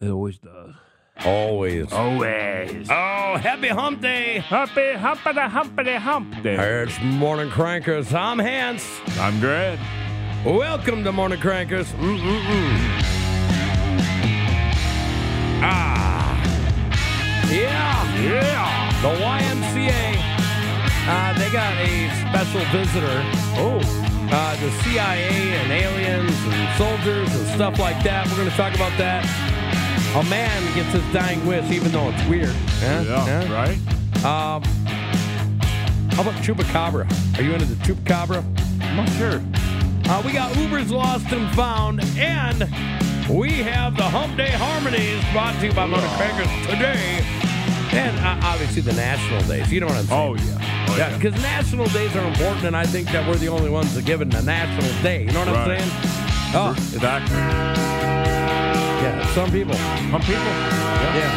It always does. Always. Always. Oh, happy hump day. Happy humpity hump day. It's Morning Crankers. I'm Hans. I'm Greg. Welcome to Morning Crankers. Yeah. The YMCA. They got a special visitor. The CIA and aliens and soldiers and stuff like that. We're going to talk about that. A man gets his dying wish, even though it's weird. Yeah, right? How about Chupacabra? Are you into the Chupacabra? I'm not sure. We got Ubers Lost and Found, and we have the Hump Day Harmonies brought to you by Morning Crankers today. And obviously the national days. You know what I'm saying? Oh, yeah. Yeah, because national days are important, and I think that we're the only ones that give it a national day. You know what I'm saying? Oh, Exactly. yeah, some people. Some people? Yeah.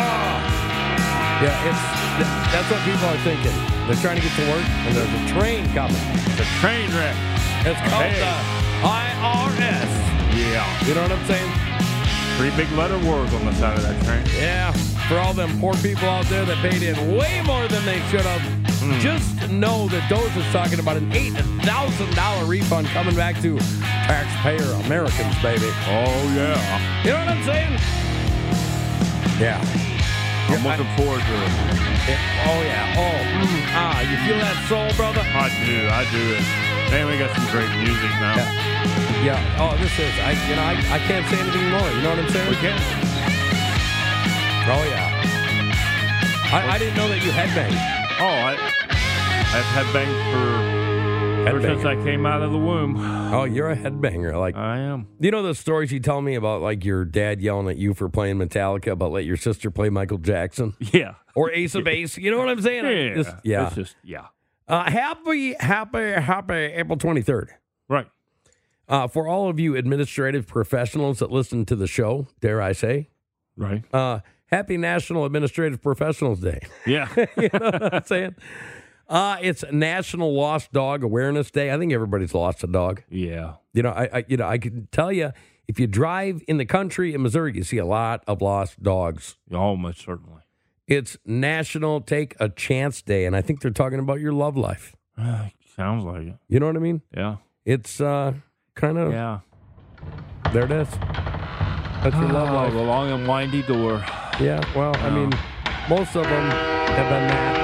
Yeah, that's what people are thinking. They're trying to get to work, and there's a train coming. It's a train wreck. It's called the IRS. Yeah. You know what I'm saying? 3 big letter words on the side of that train. Yeah. For all them poor people out there that paid in way more than they should have, just know that Doge is talking about an $8,000 refund coming back to taxpayer Americans, baby. Oh, yeah. You know what I'm saying? Yeah. I'm looking forward to it. Oh, yeah. You feel that soul, brother? I do. Man, we got some great music now. Yeah. Oh, this is. I can't say anything more. You know what I'm saying? We can. Oh, yeah. I didn't know that you headbanged. Oh, I've headbanged ever since I came out of the womb. Oh, you're a headbanger. Like I am. You know the stories you tell me about, like, your dad yelling at you for playing Metallica, but let your sister play Michael Jackson? Yeah. Or Ace of Base. You know what I'm saying? Yeah. It's just, yeah. Happy April 23rd. Right. For all of you administrative professionals that listen to the show, dare I say, Right. happy National Administrative Professionals Day. Yeah. You know what I'm saying? It's National Lost Dog Awareness Day. I think everybody's lost a dog. Yeah. You know, I can tell you, if you drive in the country in Missouri, you see a lot of lost dogs. Almost certainly. It's National Take a Chance Day, and I think they're talking about your love life. Sounds like it. You know what I mean? Yeah. It's kind of, Yeah. there it is. That's your love life. The long and windy door. Yeah, well, I mean, most of them have been that.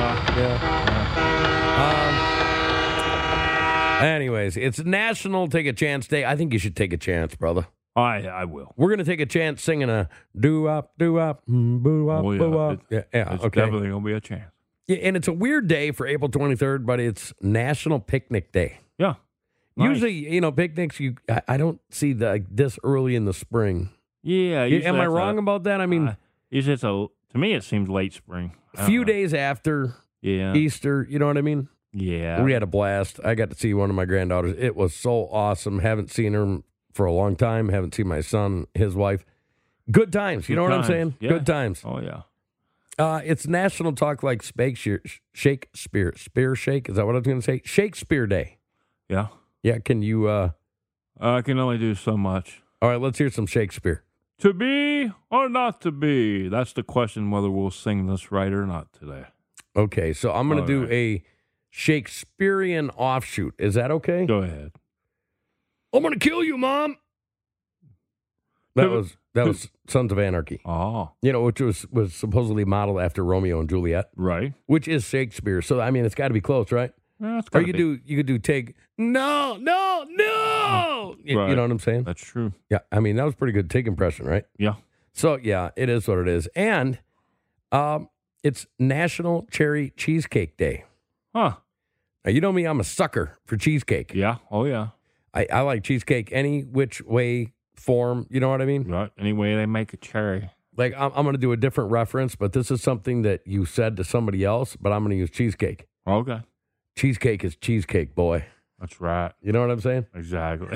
Anyways, it's National Take a Chance Day. I think you should take a chance, brother. I will. We're going to take a chance singing a doo-wop, doo-wop, boo-wop, Oh, yeah. boo-wop. It's Okay. definitely going to be a chance. Yeah, and it's a weird day for April 23rd, but it's National Picnic Day. Yeah. Nice. Usually, picnics, I don't see this early in the spring. Yeah. Am I wrong about that? I mean, usually to me, it seems late spring. a few days after Easter, you know what I mean? Yeah. We had a blast. I got to see one of my granddaughters. It was so awesome. Haven't seen her for a long time. Haven't seen my son, his wife. Good times. You know what I'm saying? Yeah. Good times. Oh, yeah. It's National Talk Like Shakespeare. Spear Shake? Is that what I was going to say? Shakespeare Day. Yeah. Yeah, can you... I can only do so much. All right, let's hear some Shakespeare. To be or not to be? That's the question, whether we'll sing this right or not today. Okay, so I'm going to do a Shakespearean offshoot. Is that okay? Go ahead. I'm going to kill you, Mom. That was Sons of Anarchy. Oh. Which was supposedly modeled after Romeo and Juliet. Right. Which is Shakespeare. So, I mean, it's got to be close, right? Yeah, or you could do take, no. You know what I'm saying? That's true. Yeah, I mean, that was pretty good take impression, right? Yeah. So, yeah, it is what it is. And it's National Cherry Cheesecake Day. Huh. Now, you know me, I'm a sucker for cheesecake. Yeah. Oh, yeah. I like cheesecake any which way, form, you know what I mean? Right. Any way they make a cherry. Like, I'm going to do a different reference, but this is something that you said to somebody else, but I'm going to use cheesecake. Okay. Cheesecake is cheesecake, boy. That's right. You know what I'm saying? Exactly.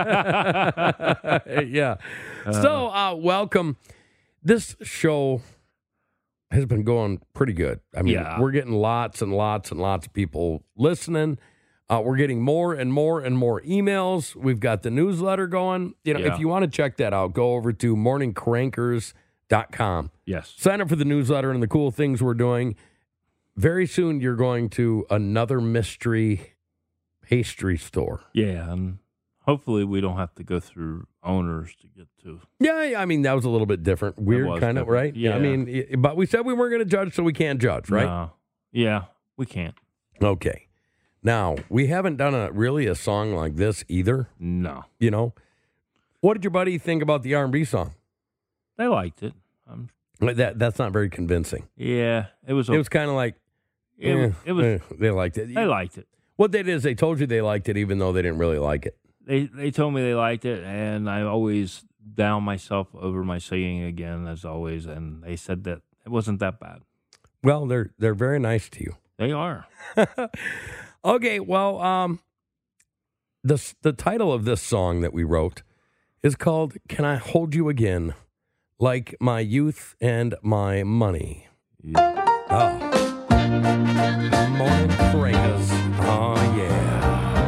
Yeah. So, welcome. This show has been going pretty good. I mean, we're getting lots and lots and lots of people listening. We're getting more and more and more emails. We've got the newsletter going. If you want to check that out, go over to morningcrankers.com. Yes. Sign up for the newsletter and the cool things we're doing. Very soon, you're going to another mystery pastry store. Yeah, and hopefully we don't have to go through owners to get to. Yeah, I mean, that was a little bit different. Weird, kind of, right? Yeah. I mean, but we said we weren't going to judge, so we can't judge, right? No. Yeah, we can't. Okay. Now, we haven't done a song like this either. No. What did your buddy think about the R&B song? They liked it. That's not very convincing. Yeah, it was. It was kind of like, it was. They liked it. They liked it. What they did is they told you they liked it, even though they didn't really like it. They told me they liked it, and I always down myself over my singing again, as always. And they said that it wasn't that bad. Well, they're very nice to you. They are. Okay, well, the title of this song that we wrote is called "Can I Hold You Again, Like My Youth and My Money." Yeah. Oh, Morning Crankers. Oh yeah.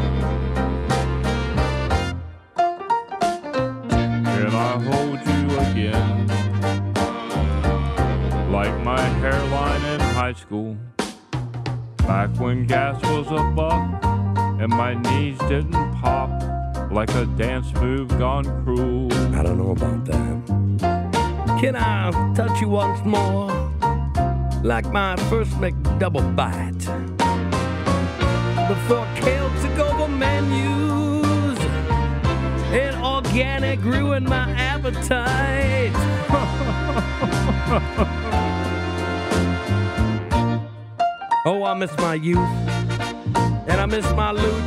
Can I hold you again, like my hairline in high school? Back when gas was a buck and my knees didn't pop like a dance move gone cruel. I don't know about that. Can I touch you once more, like my first McDouble bite? Before kale took over menus and organic ruined my appetite. Oh, I miss my youth, and I miss my loot.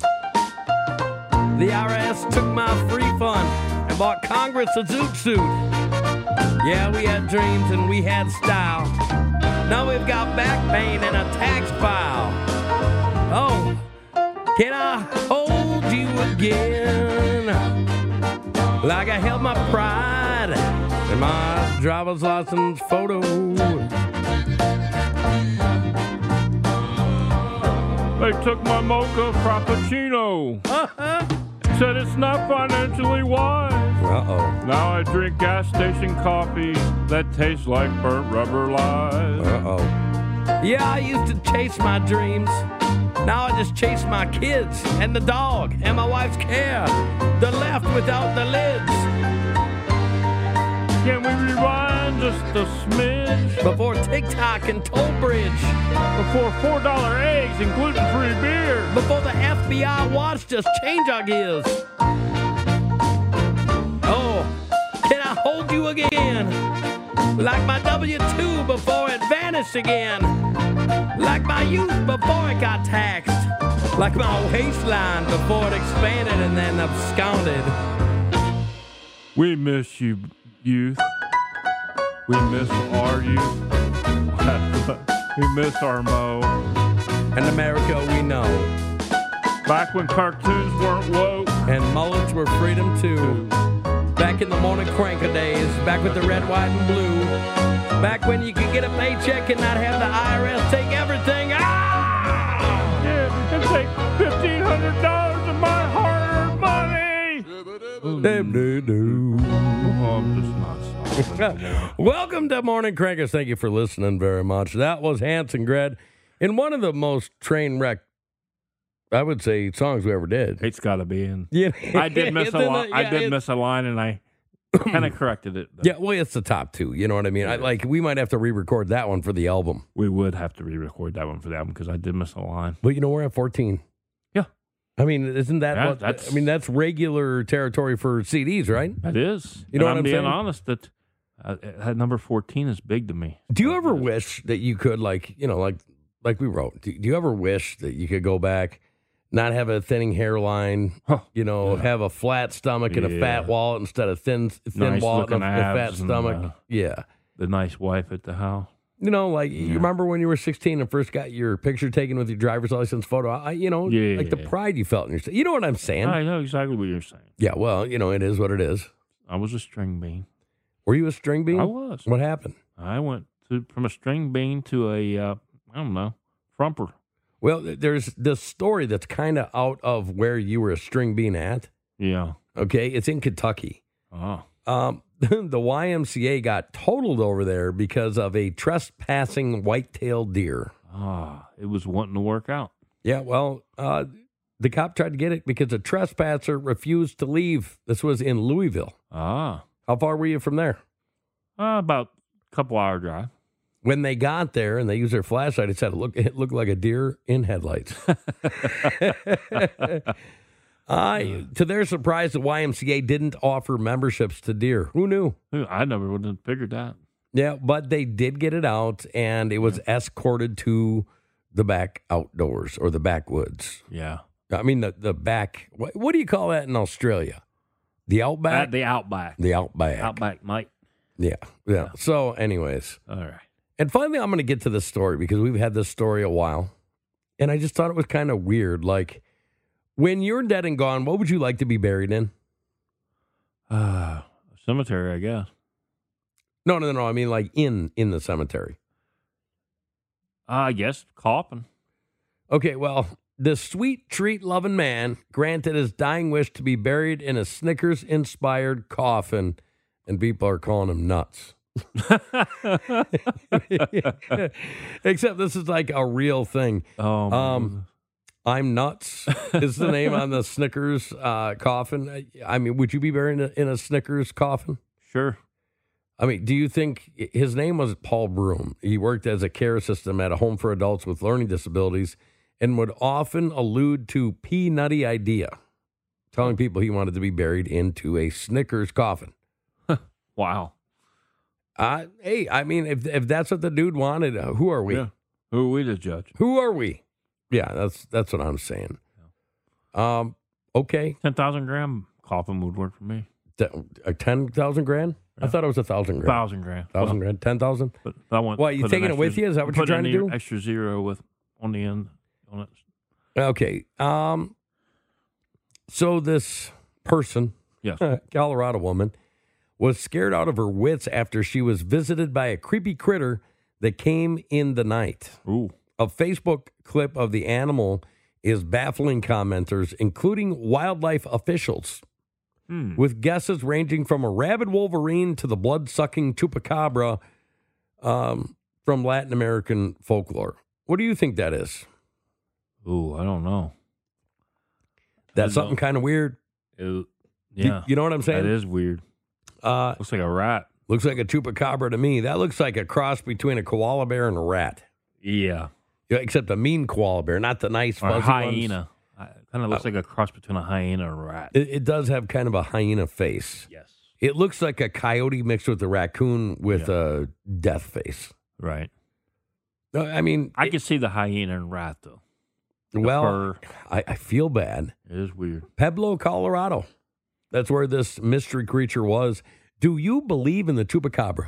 The IRS took my free fund and bought Congress a zoot suit. Yeah, we had dreams and we had style. Now we've got back pain and a tax file. Oh, can I hold you again, like I held my pride in my driver's license photo? They took my mocha frappuccino. Said it's not financially wise. Uh-oh. Now I drink gas station coffee that tastes like burnt rubber lies. Uh-oh. Yeah, I used to chase my dreams. Now I just chase my kids and the dog and my wife's care. They're left without the lids. Can we rewind just a smidge? Before TikTok and toll bridge. Before $4 eggs and gluten-free beer. Before the FBI watched us change our gears. Oh, can I hold you again? Like my W-2 before it vanished again. Like my youth before it got taxed. Like my waistline before it expanded and then absconded. We miss you, youth. We miss our youth. We miss our Mo. And America we know. Back when cartoons weren't woke. And mullets were freedom too. Back in the morning cranker days. Back with the red, white, and blue. Back when you could get a paycheck and not have the IRS take everything. Ah! Yeah, and take $1,500 of my hard-earned money. Oh, I'm just not stopping. Welcome to Morning Crankers. Thank you for listening very much. That was Hanson Gred in one of the most train wreck, I would say, songs we ever did. It's got to be in. Yeah, I did miss a line. I did miss a line, and I kind of corrected it. Yeah, well, it's the top two. You know what I mean? We might have to re-record that one for the album. We would have to re-record that one for the album because I did miss a line. But we're at 14. Yeah. I mean, isn't that that's regular territory for CDs, right? That is. You know and what I'm being saying? honest, that number 14 is big to me. Do you ever wish that you could, like we wrote, do you ever wish that you could go back, not have a thinning hairline, have a flat stomach and a fat wallet instead of thin nice wallet and a fat abs stomach? The nice wife at the house. You remember when you were 16 and first got your picture taken with your driver's license photo? The pride you felt in yourself. You know what I'm saying? I know exactly what you're saying. Yeah, well, it is what it is. I was a string bean. Were you a string bean? I was. What happened? I went from a string bean to a, frumper. Well, there's this story that's kind of out of where you were a string bean at. Yeah. Okay, it's in Kentucky. Oh. The YMCA got totaled over there because of a trespassing white-tailed deer. It was wanting to work out. Yeah, well, the cop tried to get it because a trespasser refused to leave. This was in Louisville. How far were you from there? About a couple hour drive. When they got there and they used their flashlight, it said it looked like a deer in headlights. To their surprise, the YMCA didn't offer memberships to deer. Who knew? I never would have figured that. Yeah, but they did get it out, and it was escorted to the back outdoors or the backwoods. Yeah. I mean, the back. What do you call that in Australia? The outback? The outback. The outback. Outback, Mike. Yeah. So, anyways. All right. And finally, I'm going to get to this story because we've had this story a while. And I just thought it was kind of weird. Like, when you're dead and gone, what would you like to be buried in? Cemetery, I guess. No. I mean, like in the cemetery. I guess coffin. Okay, well, the sweet treat-loving man granted his dying wish to be buried in a Snickers-inspired coffin, and people are calling him nuts. Except this is like a real thing. I'm nuts is the name on the Snickers coffin. I mean, would you be buried in a Snickers coffin? Sure. I mean, do you think his name was Paul Broom? He worked as a care assistant at a home for adults with learning disabilities and would often allude to P-Nutty idea, telling people he wanted to be buried into a Snickers coffin. Wow. Hey, I mean, if that's what the dude wanted, who are we? Yeah. Who are we to judge? Who are we? Yeah, that's what I'm saying. Okay. 10,000 gram coffin would work for me. 10,000 grand? Yeah. I thought it was 1,000 grand. 1,000 grand. 1,000 grand? 10,000? But I want. What, you taking it with you? Is that what you're trying to do? Extra zero on the end on it. Okay. So this person, yes, Colorado woman, was scared out of her wits after she was visited by a creepy critter that came in the night. Ooh. A Facebook clip of the animal is baffling commenters, including wildlife officials, with guesses ranging from a rabid wolverine to the blood-sucking chupacabra from Latin American folklore. What do you think that is? Ooh, I don't know. That's something kind of weird. Yeah. You know what I'm saying? That is weird. Looks like a rat. Looks like a chupacabra to me. That looks like a cross between a koala bear and a rat. Yeah. Except a mean koala bear, not the nice fuzzy hyena. ones. Kind of looks like a cross between a hyena and a rat. It does have kind of a hyena face. Yes. It looks like a coyote mixed with a raccoon with a death face. Right. I mean, I can see the hyena and rat, though. Well, I feel bad. It is weird. Pueblo, Colorado. That's where this mystery creature was. Do you believe in the chupacabra?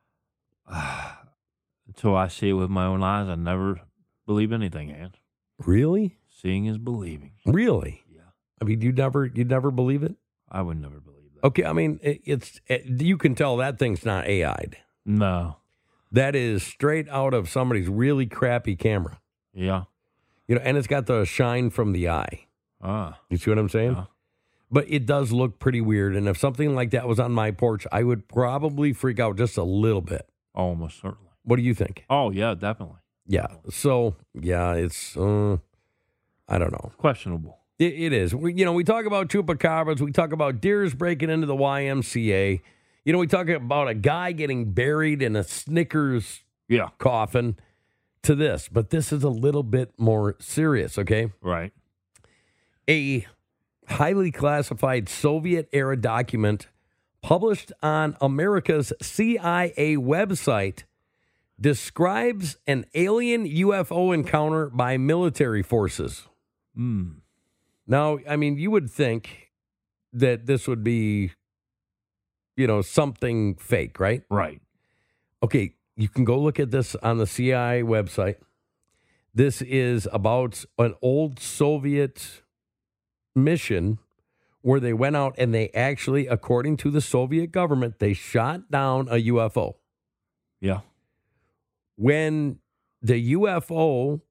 Until I see it with my own eyes, I never believe anything, Ant. Really? Seeing is believing. Really? Yeah. I mean, you'd never believe it? I would never believe that. Okay, I mean, you can tell that thing's not AI'd. No. That is straight out of somebody's really crappy camera. Yeah. And it's got the shine from the eye. You see what I'm saying? Yeah. But it does look pretty weird. And if something like that was on my porch, I would probably freak out just a little bit. Almost certainly. What do you think? Oh, yeah, definitely. Yeah. So, yeah, it's, I don't know. Questionable. It is. We talk about chupacabras. We talk about deers breaking into the YMCA. We talk about a guy getting buried in a Snickers coffin to this. But this is a little bit more serious, okay? Right. A highly classified Soviet-era document published on America's CIA website describes an alien UFO encounter by military forces. Now, I mean, you would think that this would be, something fake, right? Right. Okay, you can go look at this on the CIA website. This is about an old Soviet mission where they went out and they actually, according to the Soviet government, they shot down a UFO. Yeah. When the UFO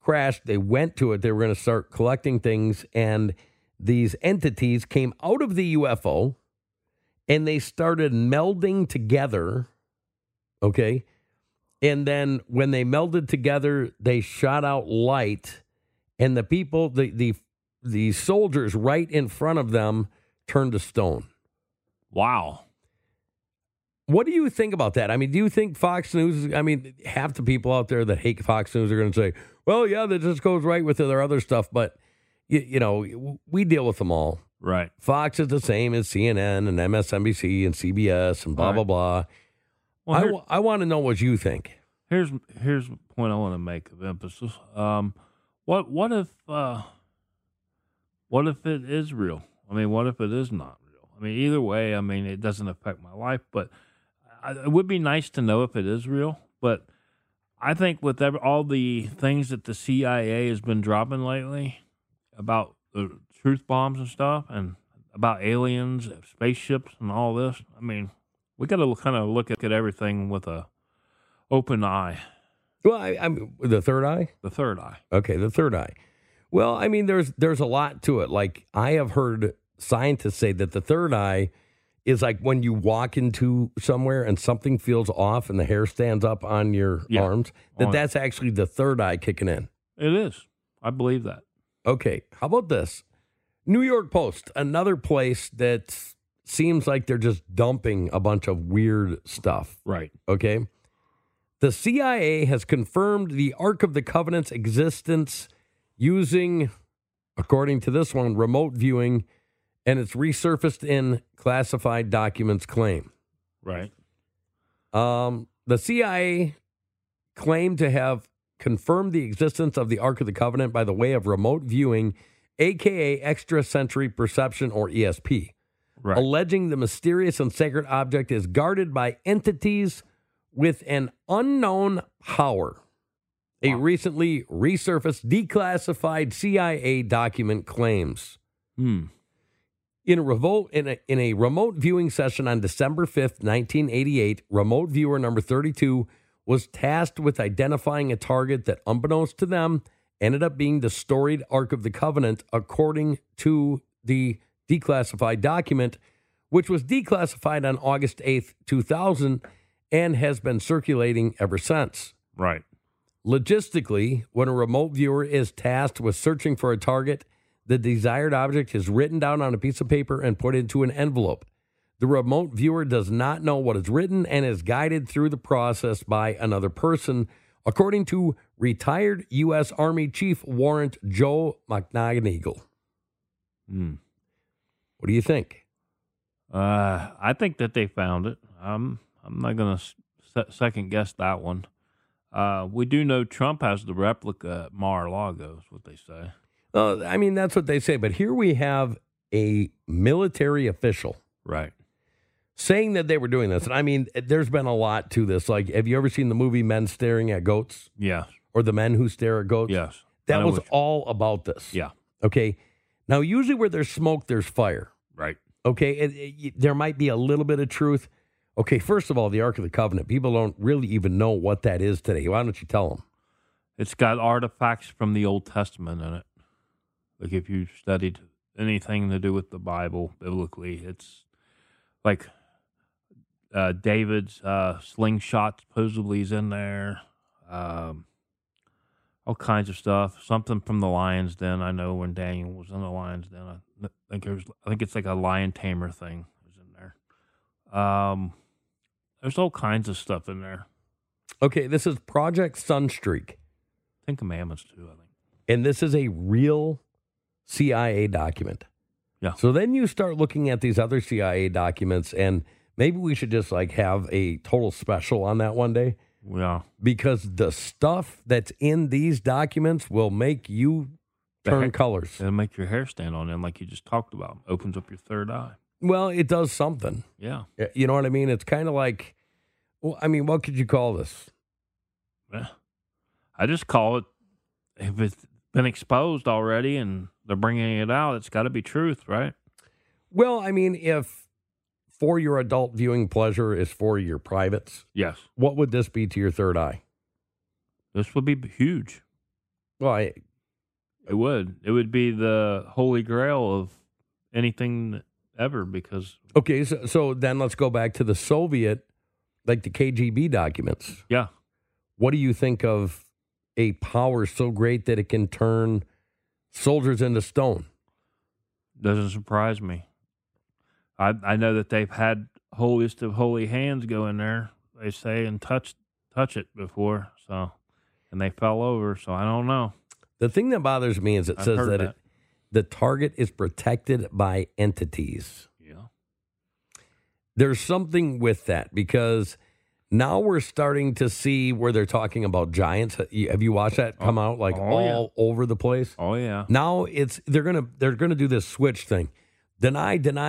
crashed, they went to it. They were going to start collecting things, and these entities came out of the UFO, and they started melding together, okay? And then when they melded together, they shot out light, and the people, the soldiers right in front of them turned to stone. Wow. What do you think about that? I mean, do you think Fox News, I mean, half the people out there that hate Fox News are going to say, well, yeah, that just goes right with their other stuff. But, you know, we deal with them all. Right. Fox is the same as CNN and MSNBC and CBS and blah, blah, blah. Well, I want to know what you think. Here's the point I want to make of emphasis. What if it is real? I mean, what if it is not real? I mean, either way, I mean, it doesn't affect my life, but it would be nice to know if it is real. But I think with all the things that the CIA has been dropping lately about the truth bombs and stuff, and about aliens, spaceships, and all this, I mean, we got to kind of look at everything with a open eye. Well, I'm the third eye? The third eye. Okay, the third eye. Well, I mean, there's a lot to it. Like, I have heard scientists say that the third eye is like when you walk into somewhere and something feels off and the hair stands up on your arms, that's actually the third eye kicking in. It is. I believe that. Okay, how about this? New York Post, another place that seems like they're just dumping a bunch of weird stuff. Right. Okay. The CIA has confirmed the Ark of the Covenant's existence using, according to this one, remote viewing, and it's resurfaced in classified documents claim. Right. The CIA claimed to have confirmed the existence of the Ark of the Covenant by the way of remote viewing, a.k.a. extrasensory perception, or ESP, right, alleging the mysterious and sacred object is guarded by entities with an unknown power. Wow. A recently resurfaced declassified CIA document claims. In a remote viewing session on December 5th, 1988, remote viewer number 32 was tasked with identifying a target that, unbeknownst to them, ended up being the storied Ark of the Covenant, according to the declassified document, which was declassified on August 8th, 2000, and has been circulating ever since. Right. Logistically, when a remote viewer is tasked with searching for a target, the desired object is written down on a piece of paper and put into an envelope. The remote viewer does not know what is written and is guided through the process by another person, according to retired U.S. Army Chief Warrant Joe McNagneagle. What do you think? I think that they found it. I'm not going to second guess that one. We do know Trump has the replica at Mar-a-Lago, is what they say. I mean, that's what they say. But here we have a military official. Right. Saying that they were doing this. And I mean, there's been a lot to this. Like, have you ever seen the movie Men Staring at Goats? Yes. Or The Men Who Stare at Goats? Yes. That was all about this. Yeah. Okay. Now, usually where there's smoke, there's fire. Right. Okay. There might be a little bit of truth. Okay. First of all, the Ark of the Covenant. People don't really even know what that is today. Why don't you tell them? It's got artifacts from the Old Testament in it. Like, if you studied anything to do with the Bible biblically, it's like David's slingshot supposedly is in there. All kinds of stuff. Something from the lion's den. I know when Daniel was in the lion's den. I think it's like a lion tamer thing is in there. There's all kinds of stuff in there. Okay, this is Project Sunstreak. 10 Commandments too, I think. And this is a real CIA document. Yeah. So then you start looking at these other CIA documents, and maybe we should just like have a total special on that one day. Yeah. Because the stuff that's in these documents will make you turn colors. It'll make your hair stand on end like you just talked about. Opens up your third eye. Well, it does something. Yeah. You know what I mean? It's kind of like, well, I mean, what could you call this? Yeah. I just call it, if it's been exposed already and they're bringing it out, it's got to be truth, right? Well, I mean, if for your adult viewing pleasure is for your privates, yes, what would this be to your third eye? This would be huge. Well, It would. It would be the holy grail of anything ever because, okay, so then let's go back to the Soviet, like the KGB documents. yeah. What do you think of a power so great that it can turn soldiers into stone? Doesn't surprise me. I know that they've had holiest of holy hands go in there, they say, and touch it before, so, and they fell over, so I don't know. The thing that bothers me is it I've says heard that the target is protected by entities. Yeah. There's something with that because now we're starting to see where they're talking about giants. Have you watched that come out all over the place? Oh yeah. Now they're gonna do this switch thing. Deny,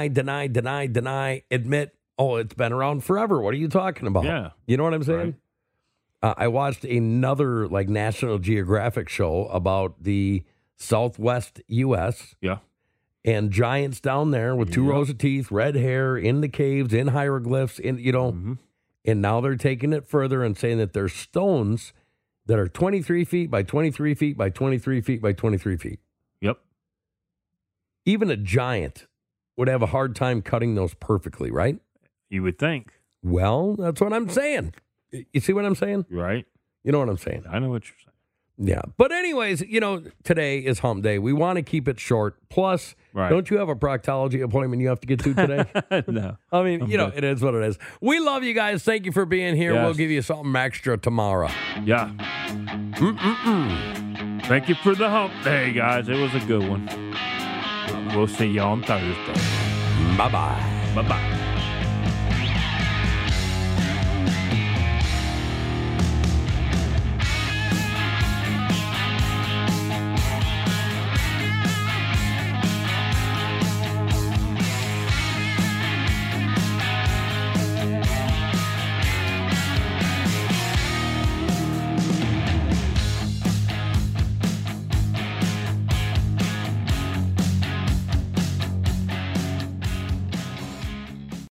admit, oh, it's been around forever. What are you talking about? Yeah. You know what I'm saying? Right. I watched another like National Geographic show about the Southwest U.S. Yeah. and giants down there with two rows of teeth, red hair, in the caves, in hieroglyphs, and now they're taking it further and saying that there's stones that are 23 feet by 23 feet by 23 feet by 23 feet. Yep. Even a giant would have a hard time cutting those perfectly, right? You would think. Well, that's what I'm saying. You see what I'm saying? Right. You know what I'm saying? I know what you're saying. Yeah. But anyways, today is hump day. We want to keep it short. Plus, Don't you have a proctology appointment you have to get to today? No. I mean, it is what it is. We love you guys. Thank you for being here. Yes. We'll give you something extra tomorrow. Yeah. Thank you for the hump day, guys. It was a good one. We'll see you on Thursday. Bye-bye. Bye-bye.